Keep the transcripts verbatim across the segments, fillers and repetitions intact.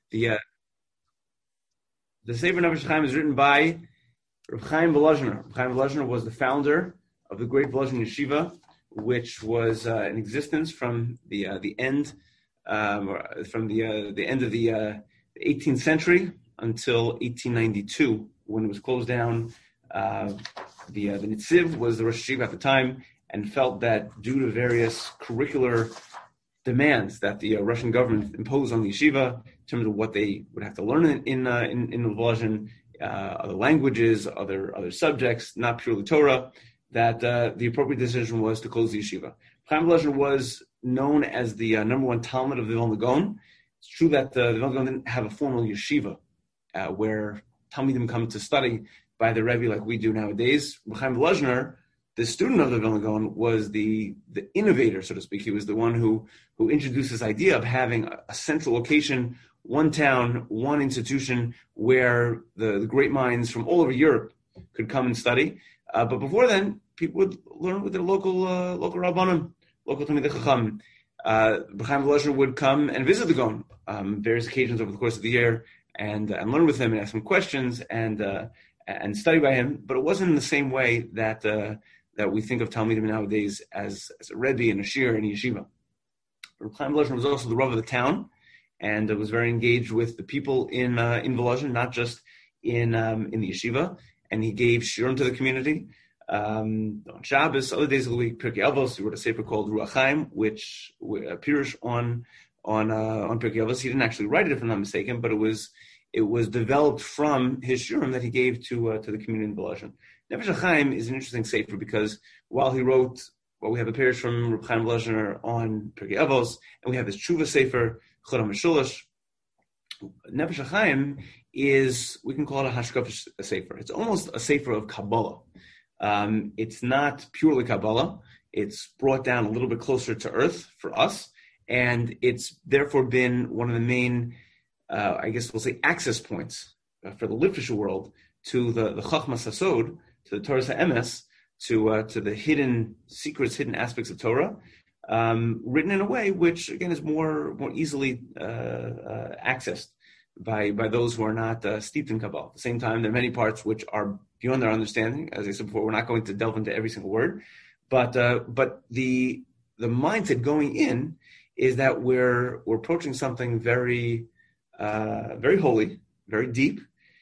The uh, the Sefer Nefesh Chaim is written by Reb Chaim Volozhiner. Reb Chaim Volozhiner was the founder of the Great Volozhin Yeshiva, which was uh, in existence from the uh, the end um, from the uh, the end of the uh, eighteenth century until eighteen ninety-two, when it was closed down. Uh, the uh, the Nitziv was the Rosh Yeshiva at the time, and felt that due to various curricular demands that the uh, Russian government imposed on the yeshiva in terms of what they would have to learn in in uh, in, in Volozhin, uh, other languages, other other subjects, not purely Torah, that uh, the appropriate decision was to close the yeshiva. Chaim Volozhin was known as the uh, number one Talmud of the Vilna Gaon. It's true that uh, the Vilna Gaon didn't have a formal yeshiva uh, where Talmidim come to study by the Rebbe like we do nowadays. Chaim Volozhiner, the student of the Vilna Gaon, was the, the innovator, so to speak. He was the one who, who introduced this idea of having a, a central location, one town, one institution, where the, the great minds from all over Europe could come and study. Uh, but before then, people would learn with their local uh, local rabbanim, local Talmidei Chacham. Uh, Chaim Volozhiner would come and visit the Gaon um, various occasions over the course of the year, and, and learn with him and ask him questions and uh, and study by him. But it wasn't in the same way that uh, that we think of Talmidim nowadays as, as a Rebbe and a Shir and a Yeshiva. Chaim Volozhiner was also the Rav of the town, and uh, was very engaged with the people in uh, in Volozhin, not just in um, in the Yeshiva. And he gave shiurim to the community. Um, on Shabbos, other days of the week, Pirkei Avos, he wrote a sefer called Ruach Chaim, which appears on on uh, on Pirkei Avos. He didn't actually write it, if I'm not mistaken, but it was it was developed from his shiurim that he gave to uh, to the community in Volozhin. Nefesh Chaim is an interesting sefer because while he wrote, well, we have a parish from Reb Chaim Volozhiner on Pirkei Avos, and we have his Tshuva sefer Chod HaMeshulash. Nefesh Chaim is, we can call it a hashkafa sefer. It's almost a sefer of Kabbalah. Um, it's not purely Kabbalah. It's brought down a little bit closer to earth for us, and it's therefore been one of the main, uh, I guess we'll say, access points uh, for the literature world to the the Chachmas Hasod, to the Torah Ha'emes, to uh, to the hidden secrets, hidden aspects of Torah, um, written in a way which again is more more easily uh, uh, accessed by by those who are not uh, steeped in Kabbalah. At the same time, there are many parts which are beyond their understanding. As I said before, we're not going to delve into every single word, but uh, but the the mindset going in is that we're we're approaching something very uh, very holy, very deep,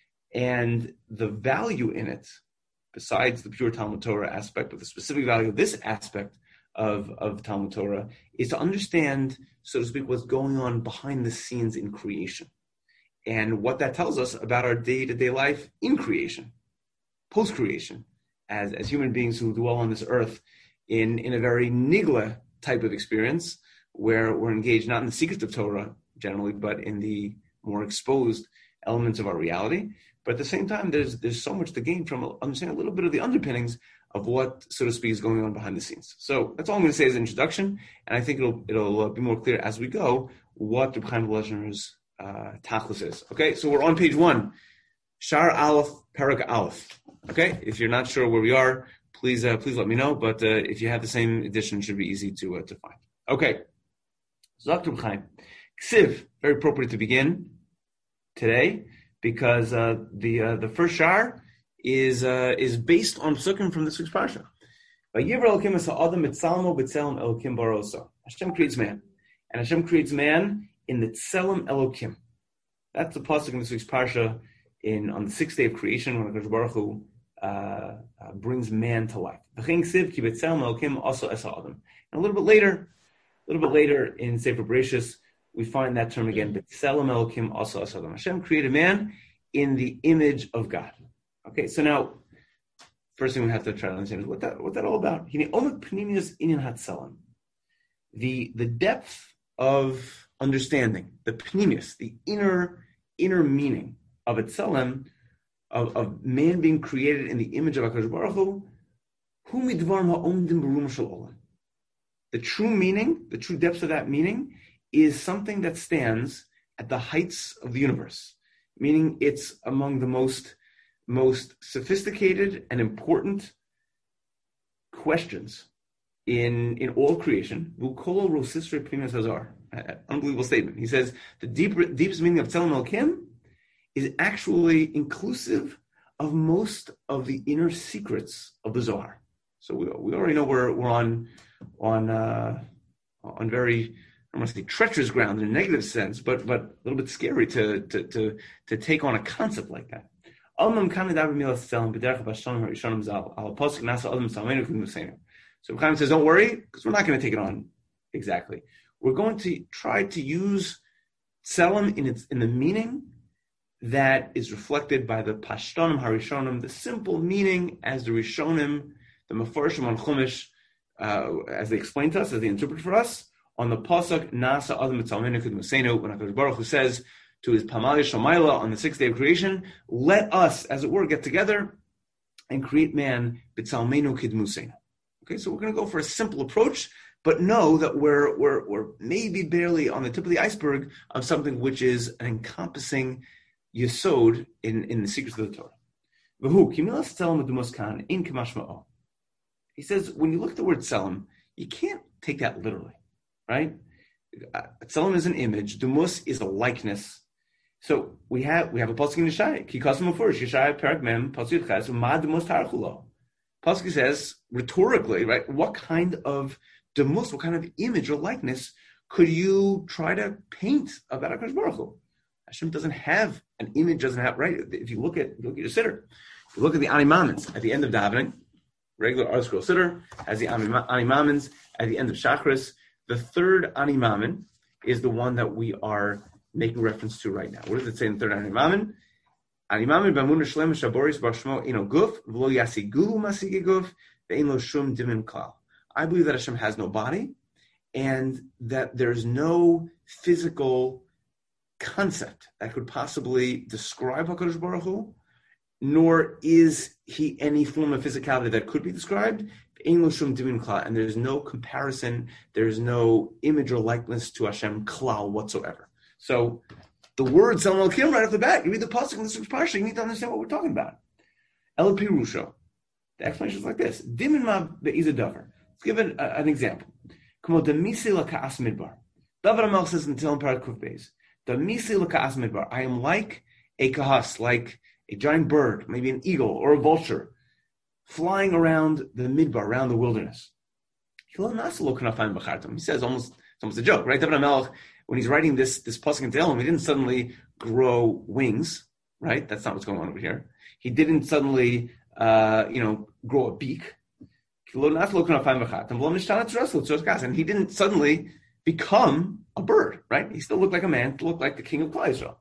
and the value in it, besides the pure Talmud Torah aspect, but the specific value of this aspect of of Talmud Torah is to understand, so to speak, what's going on behind the scenes in creation. And what that tells us about our day-to-day life in creation, post-creation, as, as human beings who dwell on this earth in, in a very nigla type of experience, where we're engaged not in the secrets of Torah generally, but in the more exposed elements of our reality. But at the same time, there's there's so much to gain from understanding a little bit of the underpinnings of what, so to speak, is going on behind the scenes. So that's all I'm going to say as an introduction, and I think it'll it'll be more clear as we go what Reb Chaim Volozhiner's uh, tachlis is. Okay, so we're on page one, Shar Aleph, Parak Aleph. Okay, if you're not sure where we are, please uh, please let me know. But uh, if you have the same edition, it should be easy to uh, to find. Okay, Zok Reb Chaim Ksiv, very appropriate to begin today, because uh, the uh, the first shar is uh, is based on psukim from this week's parsha. Hashem creates man, and Hashem creates man in the Tselem Elokim. That's the pasuk in this week's parsha in on the sixth day of creation, when HaKadosh Baruch Hu uh, uh, brings man to life. And a little bit later, a little bit later in Sefer Bereshis, we find that term again, B'Tselem Elokim also Adam. Hashem created man in the image of God. Okay, so now, first thing we have to try to understand is what that what that all about. The the depth of understanding, the pnimius, the inner inner meaning of Tselem, of, of man being created in the image of HaKadosh Baruch Hu, hu midvarim ha'omdim b'rum shel olam. The true meaning, the true depth of that meaning, is something that stands at the heights of the universe, meaning it's among the most, most sophisticated and important questions in, in all creation. Hashem Unbelievable statement. He says the deeper, deepest meaning of Tzelem Elokim is actually inclusive of most of the inner secrets of the Zohar. So we, we already know we're we're on on uh, on very, I don't want to say treacherous ground in a negative sense, but but a little bit scary to to to to take on a concept like that. So Chaim says, don't worry, because we're not going to take it on exactly. We're going to try to use Tzelem in its in the meaning that is reflected by the Pashtonim Harishonim, the simple meaning as the Rishonim, the Mefarshim on Chumash, uh, as they explain to us, as they interpret for us, on the Pasuk Nasa Adam Mitzalmenu K'Dmusenu, when HaKadosh Baruch Hu says to his Pamali Shomayla on the sixth day of creation, let us, as it were, get together and create man B'Tzalmenu K'Dmusenu. Okay, so we're going to go for a simple approach, but know that we're we're we're maybe barely on the tip of the iceberg of something which is an encompassing yesod in, in the secrets of the Torah. He says, when you look at the word tzelem, you can't take that literally, right? Tzelem is an image. Dumus is a likeness. So we have we have a pasuk in Yeshaya. Ki kasim ufurish Yeshaya perak mem pasuk ches ma dumus tarchulo. Pasuk says rhetorically, right? What kind of dumus, what kind of image or likeness could you try to paint about HaKadosh Baruch Hu? Hashem doesn't have an image, doesn't have, right? If you look at, if you look at your siddur, if you look at the Ani Mamins at the end of davening, regular Art Scroll siddur has the Ani Mamins at the end of Shachris. The third Ani Mamin is the one that we are making reference to right now. What does it say in the third Ani Mamin? Ani Mamin b'amunah shlema shaboris b'shmo ino guf v'lo yasigu masigi guf ve'in lo shum dimin klal. I believe that Hashem has no body and that there's no physical concept that could possibly describe HaKadosh Baruch Hu, nor is he any form of physicality that could be described. And there's no comparison, there's no image or likeness to Hashem klal whatsoever. So the word Tzelem Elokim right off the bat, you read the pasuk in this parsha, you need to understand what we're talking about. El Pirusho. The explanation is like this. Dimin ma be'iza davar. Let's give an, uh, an example. Kamo demisi laka'as midbar. David HaMelech says in Tzelem Parak Kuf Beis, demisi laka'as midbar. I am like a kahas, like a giant bird, maybe an eagle or a vulture, flying around the midbar, around the wilderness. He says almost, it's almost a joke, right? David HaMelech, when he's writing this this pasuk in Tehillim, he didn't suddenly grow wings, right? That's not what's going on over here. He didn't suddenly, uh, you know, grow a beak. And he didn't suddenly become a bird, right? He still looked like a man, looked like the king of Klal Yisrael.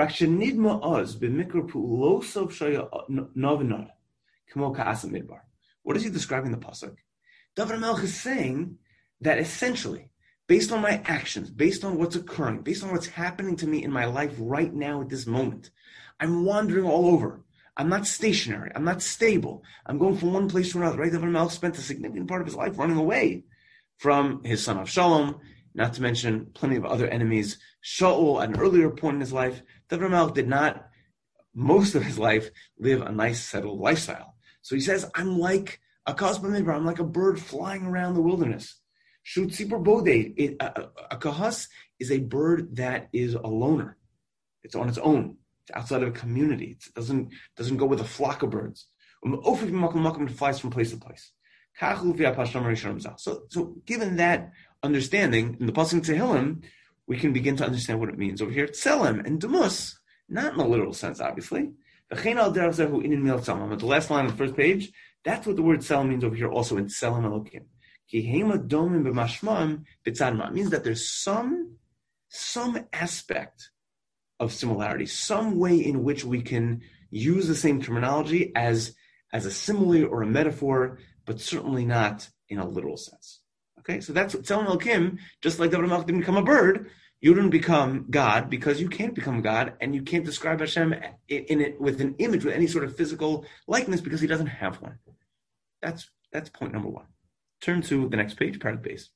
What is he describing the pasuk? David HaMelech is saying that essentially, based on my actions, based on what's occurring, based on what's happening to me in my life right now at this moment, I'm wandering all over. I'm not stationary. I'm not stable. I'm going from one place to another. Right? David HaMelech spent a significant part of his life running away from his son Avshalom, not to mention plenty of other enemies. Shaul, at an earlier point in his life, David HaMelech did not, most of his life, live a nice, settled lifestyle. So he says, I'm like a kahas b'midbar. I'm like a bird flying around the wilderness. Shut tzipor boded. A, a, a kahas is a bird that is a loner. It's on its own. It's outside of a community. It doesn't doesn't go with a flock of birds. It flies from place to place. So, so given that understanding in the pasuk Tehillim, we can begin to understand what it means over here. Tzelem and Dumus, not in the literal sense, obviously. At the last line on the first page, that's what the word Tzelem means over here, also in Tzelem Elokim. It means that there's some some aspect of similarity, some way in which we can use the same terminology as, as a simile or a metaphor, but certainly not in a literal sense. Okay, so that's what Tzelem Elokim, just like David HaMelech didn't become a bird, you didn't become God because you can't become God, and you can't describe Hashem in, in it with an image, with any sort of physical likeness, because he doesn't have one. That's that's point number one. Turn to the next page, Parak Beis.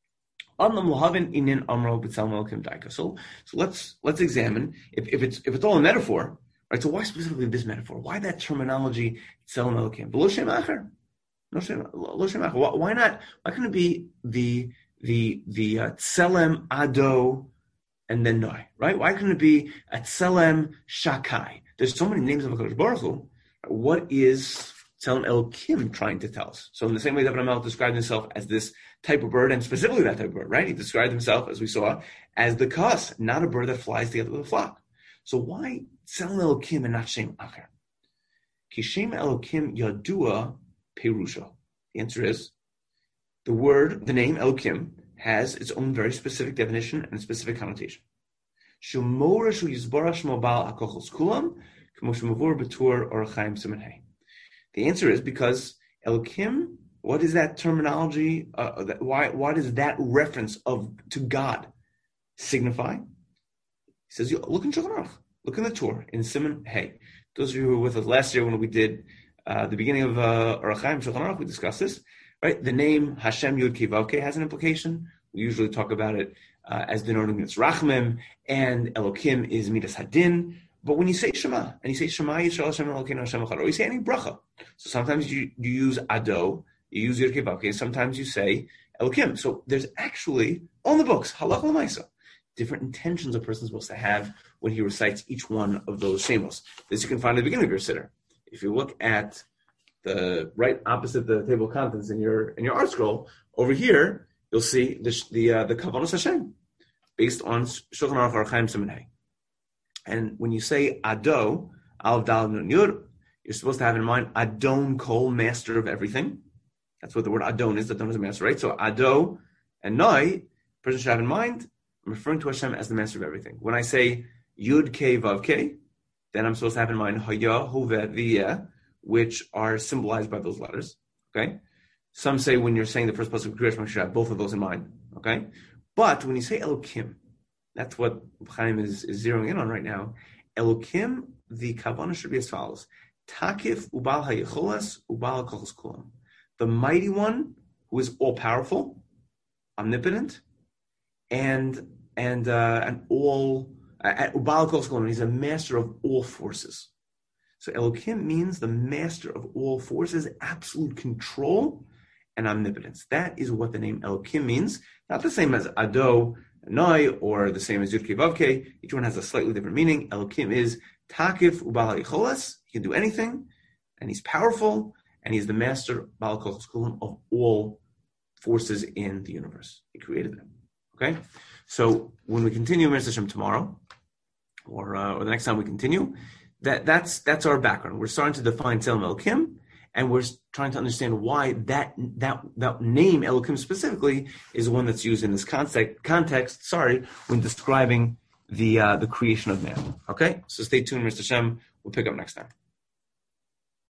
So, so let's let's examine if, if it's if it's all a metaphor, right? So why specifically this metaphor? Why that terminology Tzelem Elokim? Why not? Why couldn't it be the the the uh, Tselem, Ado, and then Noi, right? Why couldn't it be a Tselem, Shakai? There's so many names of HaKadosh Baruch Hu. What is Tselem Elokim trying to tell us? So in the same way David HaMelech described himself as this type of bird, and specifically that type of bird, right? He described himself, as we saw, as the Kas, not a bird that flies together with a flock. So why Tselem Elokim and not Shem Acher? Ki Shem Elokim Yadua Perusha. The answer is, the word, the name Elokim, has its own very specific definition and specific connotation. Shumora Shu Yizbarach Shmo Baal HaKochos Kulam, K'mo Shemavur B'tur Orach Chaim Siman Hey. The answer is because Elokim, what is that terminology? Uh, that, why, why does that reference of to God signify? He says, look in Shulchan Aruch, look in the Torah, in Siman Hey. Those of you who were with us last year when we did uh, the beginning of uh, Orach Chaim Shulchan Aruch, we discussed this. Right, the name Hashem Yud Kei Vav Kei has an implication. We usually talk about it uh, as denoting its Rachmim, and Elokim is Midas Hadin. But when you say Shema, and you say Shema Yisrael Hashem Elokeinu Hashem Echad, or you say any bracha, so sometimes you, you use Ado, you use Yud Kei Vav Kei, sometimes you say Elokim. So there's actually, on the books, Halach L'Maisa, different intentions a person's supposed to have when he recites each one of those shemos. This you can find at the beginning of your siddur. If you look at the right opposite the table of contents in your in your art scroll, over here you'll see the the uh, the Kavanos Hashem based on Shulchan Aruch Orach Chaim Siman Hey. And when you say Ado, Aleph Daled Nun Yud, you're supposed to have in mind Adon Kol, master of everything. That's what the word Adon is. Adon is a master, right? So Ado and Noi, person should have in mind, I'm referring to Hashem as the master of everything. When I say Yud Kei Vav Kei, then I'm supposed to have in mind Haya, Hoveh, V'yeh, which are symbolized by those letters, okay? Some say when you're saying the first pasuk of Kriyash, you should have both of those in mind, okay? But when you say Elokim, that's what Chaim is, is zeroing in on right now. Elokim, the kavanah should be as follows: Takif ubal hayecholas ubal hakochos kulam. The mighty one who is all powerful, omnipotent, and and uh, and all ubal hakochos kulam. He's a master of all forces. So Elokim means the master of all forces, absolute control and omnipotence. That is what the name Elokim means. Not the same as Ado, Noi, or the same as Yud Kei Vav Kei. Each one has a slightly different meaning. Elokim is Takif Ubal HaYicholas. He can do anything, and he's powerful, and he's the master Bal Kochos Kulam of all forces in the universe. He created them. Okay? So when we continue Mir Hashem tomorrow, or uh, or the next time we continue, That that's that's our background. We're starting to define Tselem Elokim, and we're trying to understand why that that that name Elokim specifically is the one that's used in this context. Context, sorry, when describing the uh, the creation of man. Okay, so stay tuned, Mister Shem. We'll pick up next time.